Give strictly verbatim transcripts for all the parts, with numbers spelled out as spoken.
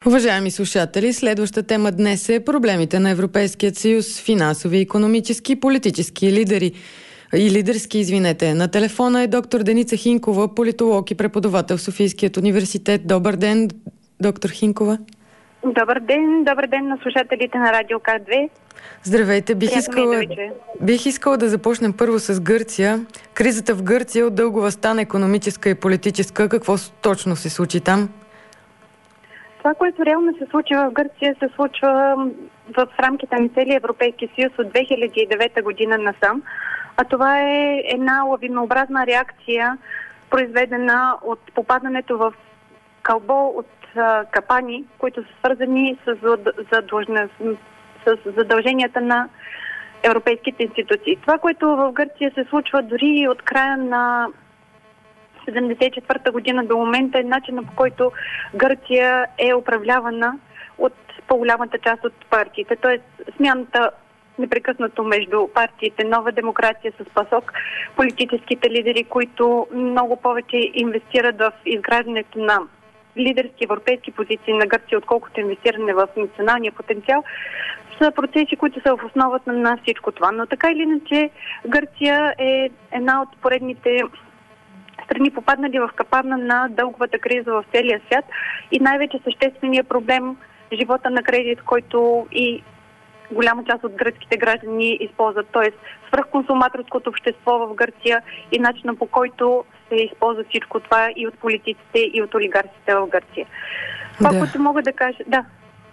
Уважаеми слушатели, следваща тема днес е проблемите на Европейският съюз, финансови, икономически, политически лидери и лидерски, извинете. На телефона е доктор Деница Хинкова, политолог и преподавател в Софийският университет. Добър ден, доктор Хинкова. Добър ден, добър ден на слушателите на Радио К две. Здравейте, бих искала, да бих искала да започнем първо с Гърция. Кризата в Гърция от дългова стана икономическа и политическа. Какво точно се случи там? Това, което реално се случи в Гърция, се случва в рамките на целия Европейски съюз от две хиляди и девета година насам. А това е една лавинообразна реакция, произведена от попадането в кълбо от а, капани, които са свързани с, задължна, с задълженията на европейските институции. Това, което в Гърция се случва дори от края на седемдесет и четвърта година до момента, е начинът, по който Гърция е управлявана от по-голямата част от партиите. Тоест смяната непрекъснато между партиите Нова демокрация с ПАСОК, политическите лидери, които много повече инвестират в изграждането на лидерски европейски позиции на Гърция, отколкото инвестиране в националния потенциал, са процеси, които са в основата на всичко това. Но така или иначе, Гърция е една от поредните страни, попаднали в капана на дълговата криза в целия свят и най-вече същественият проблем живота на кредит, който и голяма част от гръцките граждани използват, т.е. свръхконсуматорското общество в Гърция и начина, по който се използва всичко това и от политиците, и от олигарсите в Гърция. Това, да. което мога да кажа... Да.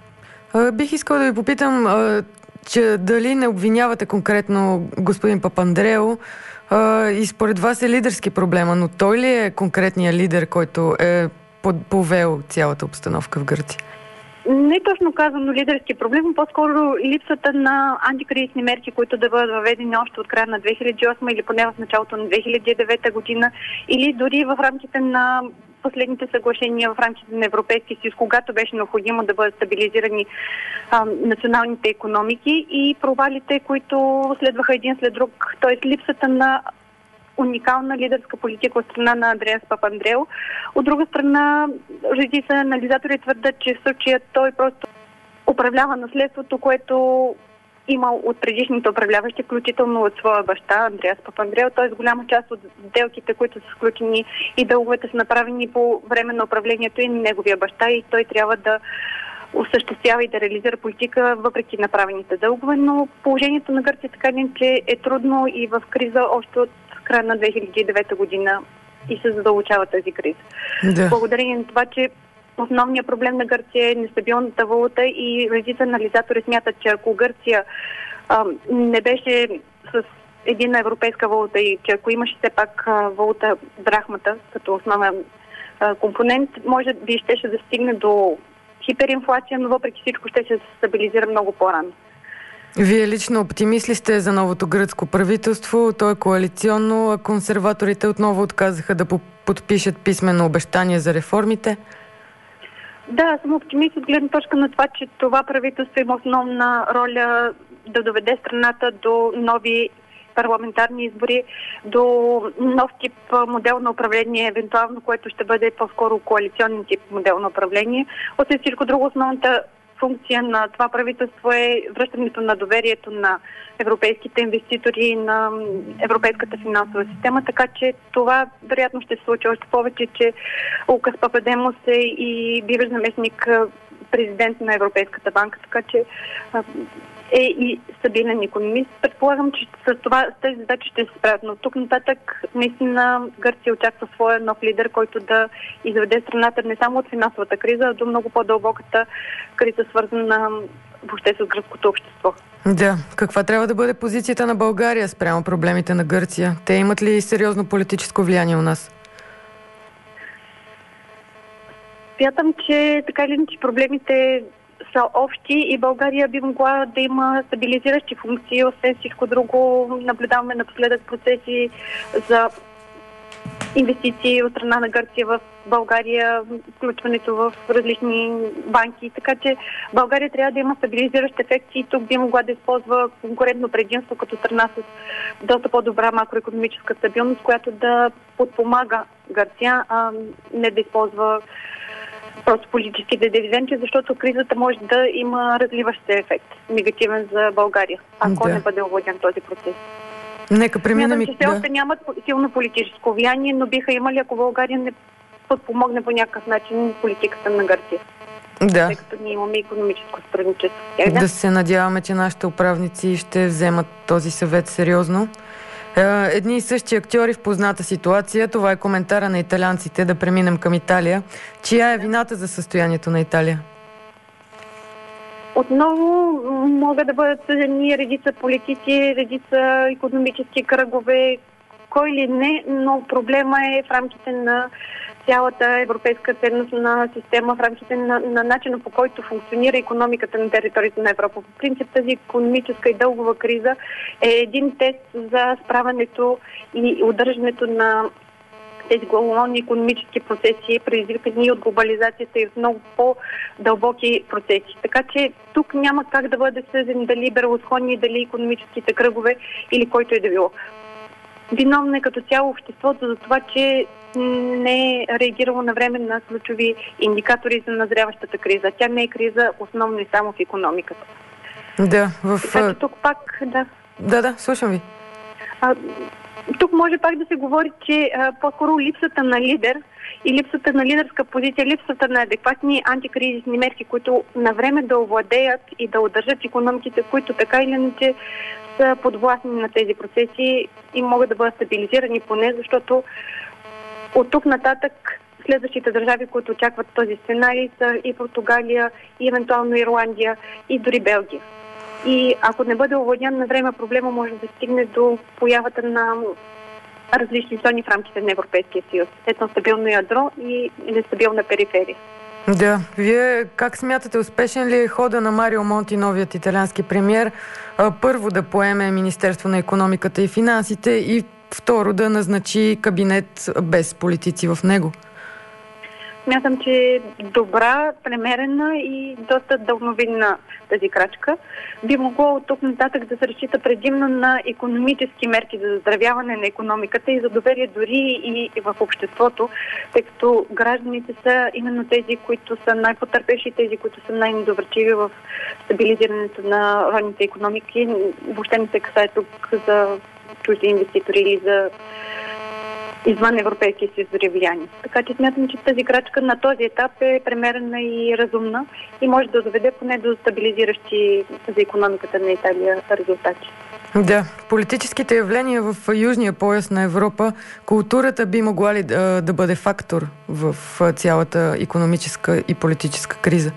А, бих искала да ви попитам, а, че дали не обвинявате конкретно господин Папандреou а, и според вас е лидерски проблема, но той ли е конкретният лидер, който е повел цялата обстановка в Гърция? Не точно казано лидерски проблем, по-скоро липсата на антикризисни мерки, които да бъдат въведени още от края на две хиляди и осма или поне в началото на две хиляди и девета година, или дори в рамките на последните съглашения в рамките на Европейския съюз, когато беше необходимо да бъдат стабилизирани а, националните икономики, и провалите, които следваха един след друг, т.е. липсата на уникална лидерска политика от страна на Андреас Папандреou. От друга страна, редица анализатори твърдят, че в случая той просто управлява наследството, което имал от предишните управляващи, включително от своя баща Андреас Папандреou. Т.е. голяма част от сделките, които са сключени и дълговете са направени по време на управлението и на неговия баща, и той трябва да осъществява и да реализира политика въпреки направените дългове, но положението на Гърция така ли, че е трудно и в криза още от края на две хиляди и девета година и се задълбочава тази криза. Да. Благодарение на това, че основният проблем на Гърция е нестабилната валута и редица анализатори смятат, че ако Гърция а, не беше с единна европейска валута и че ако имаше все пак а, валута драхмата като основен а, компонент, може би щеше да стигне до хиперинфлация, но въпреки всичко ще се стабилизира много по-рано. Вие лично оптимист ли сте за новото гръцко правителство? То е коалиционно, а консерваторите отново отказаха да подпишат писмено обещание за реформите? Да, съм оптимист от гледна точка на това, че това правителство има основна роля да доведе страната до нови парламентарни избори, до нов тип модел на управление, евентуално, което ще бъде по-скоро коалиционен тип модел на управление. Освен всичко друго, основната функция на това правителство е връщането на доверието на европейските инвеститори, на европейската финансова система, така че това вероятно ще се случи още повече, че Лукас Пападемос е и бивш заместник президент на Европейската банка, така че е и стабилен икономист. Предполагам, че с това, с тези задачи ще се справят, но тук нататък наистина Гърция очаква своя нов лидер, който да изведе страната не само от финансовата криза, а до много по-дълбоката криза, свързана въобще с гръцкото общество. Да. Каква трябва да бъде позицията на България спрямо проблемите на Гърция? Те имат ли сериозно политическо влияние у нас? Смятам, че така или иначе проблемите са общи и България би могла да има стабилизиращи функции. Освен всичко друго, наблюдаваме напоследък процеси за инвестиции от страна на Гърция в България, включването в различни банки. Така че България трябва да има стабилизиращи ефекти и тук би могла да използва конкурентно предимство като страна с доста по-добра макроекономическа стабилност, която да подпомага Гърция, а не да използва просто политическите дивиденти, защото кризата може да има развиващ се ефект, негативен за България, ако да. не бъде овладян този процес. Нека преминем. Смятам, че все още нямат силно политическо влияние, но биха имали, ако България не подпомогне по някакъв начин политиката на Гърция. Да. Тъй като ние имаме икономическо сътрудничество. Да. да се надяваме, че нашите управници ще вземат този съвет сериозно. Едни и същи актьори в позната ситуация. Това е коментара на италианците. Да преминем към Италия. Чия е вината за състоянието на Италия? Отново могат да бъдат съдени редица политици, редица икономически кръгове, кой ли не, но проблема е в рамките на цялата европейска ценностна система, в рамките на, на начина, по който функционира икономиката на територията на Европа. По принцип тази икономическа и дългова криза е един тест за справянето и удържането на тези глобални икономически процеси, предизвикани от глобализацията и от много по-дълбоки процеси. Така че тук няма как да бъде съден дали берегосходни, дали икономическите кръгове или който е да било. Виновно е като цяло обществото за това, че не е реагирало на време на ключови индикатори за назряващата криза. Тя не е криза основно и само в икономиката. Да, в... Така че тук пак, да. Да, да, слушам ви. А, тук може пак да се говори, че а, по-скоро липсата на лидер и липсата на лидерска позиция, липсата на адекватни антикризисни мерки, които на време да овладеят и да удържат икономиките, които така или иначе са подвластни на тези процеси и могат да бъдат стабилизирани поне, защото от тук нататък следващите държави, които очакват този сценарий, са и Португалия, и евентуално Ирландия, и дори Белгия. И ако не бъде овладян на време, проблема може да стигне до появата на различни зони в рамките на Европейския съюз. Едно стабилно ядро и нестабилна периферия. Да. Вие как смятате, успешен ли е хода на Марио Монти, новият италиански премиер, първо да поеме Министерство на икономиката и финансите и второ да назначи кабинет без политици в него? Смятам, че е добра, премерена и доста дълновидна тази крачка. Би могло от тук нататък да се разчита предимно на икономически мерки за заздравяване на икономиката и за доверие дори и в обществото, тъй като гражданите са именно тези, които са най-потърпевши, тези, които са най-недоверчиви в стабилизирането на родните икономики. Въобще не се касае тук за чужди инвеститори или за извън Европейския съюз дори влияние. Така че смятам, че тази крачка на този етап е премерена и разумна и може да доведе поне до стабилизиращи за икономиката на Италия резултати. Да, политическите явления в южния пояс на Европа, културата би могла ли да, да бъде фактор в цялата икономическа и политическа криза?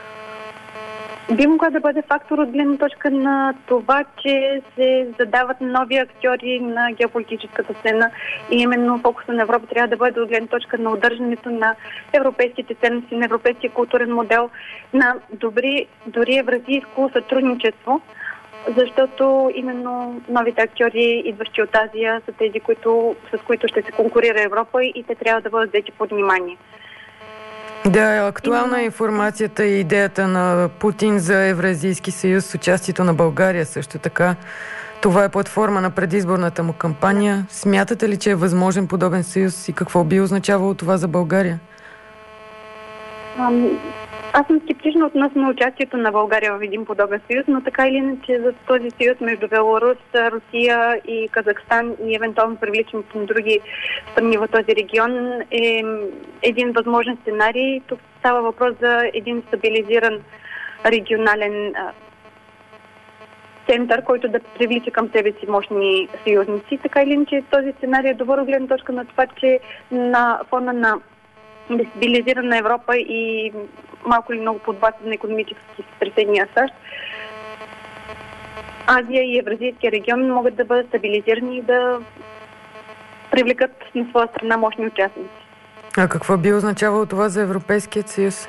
Би могла да бъде фактор от гледна точка на това, че се задават нови актьори на геополитическата сцена и именно фокуса на Европа трябва да бъде от гледна точка на удържането на европейските ценности, на европейския културен модел, на добри, дори евразийско сътрудничество, защото именно новите актьори, идващи от Азия, са тези, които, с които ще се конкурира Европа и те трябва да бъдат взети под внимание. Да, актуална е информацията и идеята на Путин за Евразийски съюз с участието на България също така. Това е платформа на предизборната му кампания. Смятате ли, че е възможен подобен съюз и какво би означавало това за България? Ам, аз съм скептична относно участието на България в един подобен съюз, но така или иначе за този съюз между Беларус, Русия и Казахстан и евентуално привличането на други страни в този регион е един възможен сценарий. Тук става въпрос за един стабилизиран регионален а, център, който да привлича към себе си мощни съюзници. Така или иначе този сценарий е добър от гледна точка на това, че на фона на дестабилизирана Европа и малко или много подвластен на икономически сътресения САЩ, Азия и Евразийския регион могат да бъдат стабилизирани и да привлекат на своя страна мощни участници. А какво би означавало това за Европейският съюз?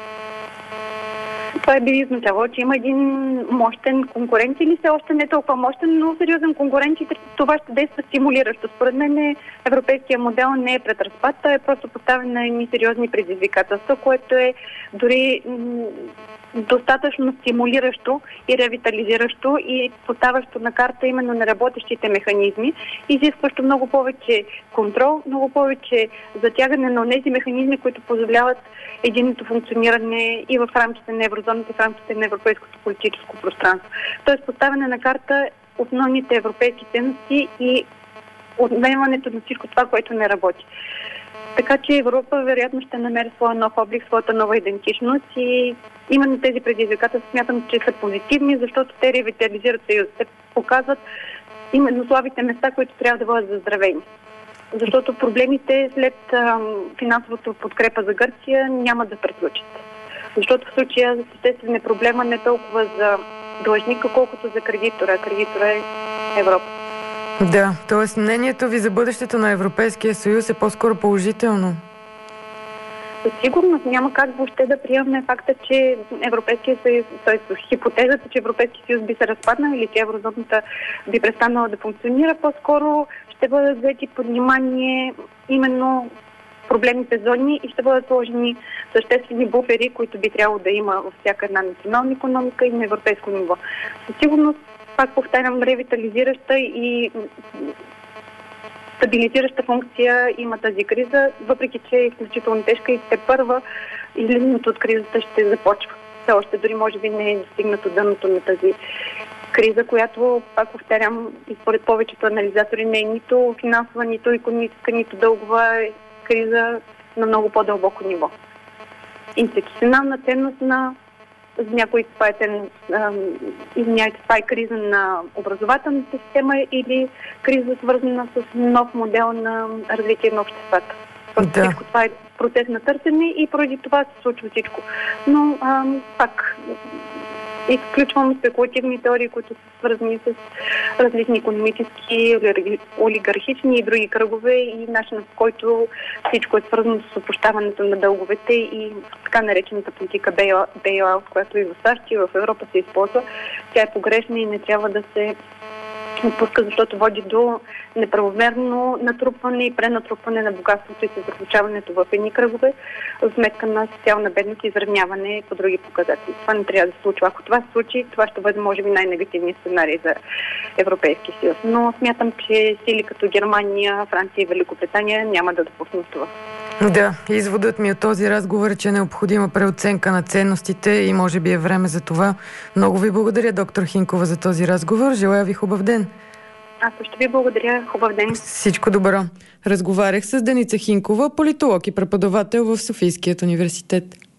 Това би означавало, че има един мощен конкурент или все още не толкова мощен, но сериозен конкурент и това ще действа стимулиращо. Според мен европейския модел не е пред разпад, той е просто поставен на едни сериозни предизвикателства, което е дори достатъчно стимулиращо и ревитализиращо и поставящо на карта именно на работещите механизми, изискващо много повече контрол, много повече затягане на тези механизми, които позволяват единното функциониране и в рамките на еврозоната, и в рамките на европейското политическо пространство. Тоест поставяне на карта основните европейски ценности и отнемането на всичко това, което не работи. Така че Европа вероятно ще намери своя нов облик, своята нова идентичност и именно тези предизвикателства смятам, че са позитивни, защото те ревитализират съюз. Те показват именно слабите места, които трябва да бъдат заздравени. Защото проблемите след ам, финансовата подкрепа за Гърция няма да приключат. Защото в случая съществен е проблема не толкова за длъжника, колкото за кредитора. Кредитора е Европа. Да, т.е. мнението ви за бъдещето на Европейския съюз е по-скоро положително. Със сигурност няма как въобще да приемаме факта, че Европейския съюз, т.е. хипотезата, че Европейския съюз би се разпаднал или че еврозоната би престанала да функционира, по-скоро ще бъдат взети под внимание именно проблемните зони и ще бъдат сложени съществени буфери, които би трябвало да има във всяка една национална икономика и на европейско ниво. Със сигурност, пак повтарям, ревитализираща и стабилизираща функция има тази криза, въпреки че е изключително тежка и те първа излизането от кризата ще започва. Все още дори може би не е достигнато дъното на тази криза, която, пак повтарям, и според повечето анализатори не е нито финансова, нито икономическа, нито дългова криза на много по-дълбоко ниво. Институционална ценност на за някои това е, извиняйте, това е криза на образователната система или криза свързана с нов модел на развитие на обществата. Да. Всичко това е процес на търсене и поради това се случва всичко. Но ам, пак изключвам спекулативни теории, които са свързани с различни икономически, олигархични и други кръгове и начинът, по който всичко е свързано с опрощаването на дълговете и така наречената политика бейл-аут, която и в САЩ и в Европа се използва. Тя е погрешна и не трябва да се отпуска, защото води до неправомерно натрупване и пренатрупване на богатството и съсредоточаването в едни кръгове, в сметка на социална бедност и изравняване по други показатели. Това не трябва да се случва. Ако това се случи, това ще бъде, може би, най-негативният сценарий за Европейския съюз. Но смятам, че сили като Германия, Франция и Великобритания няма да допуснат това. Да, изводът ми от този разговор е, че е необходима преоценка на ценностите и може би е време за това. Много ви благодаря, доктор Хинкова, за този разговор. Желая ви хубав ден. Аз също ви благодаря. Хубав ден. Всичко добро. Разговарях с Деница Хинкова, политолог и преподавател в Софийският университет.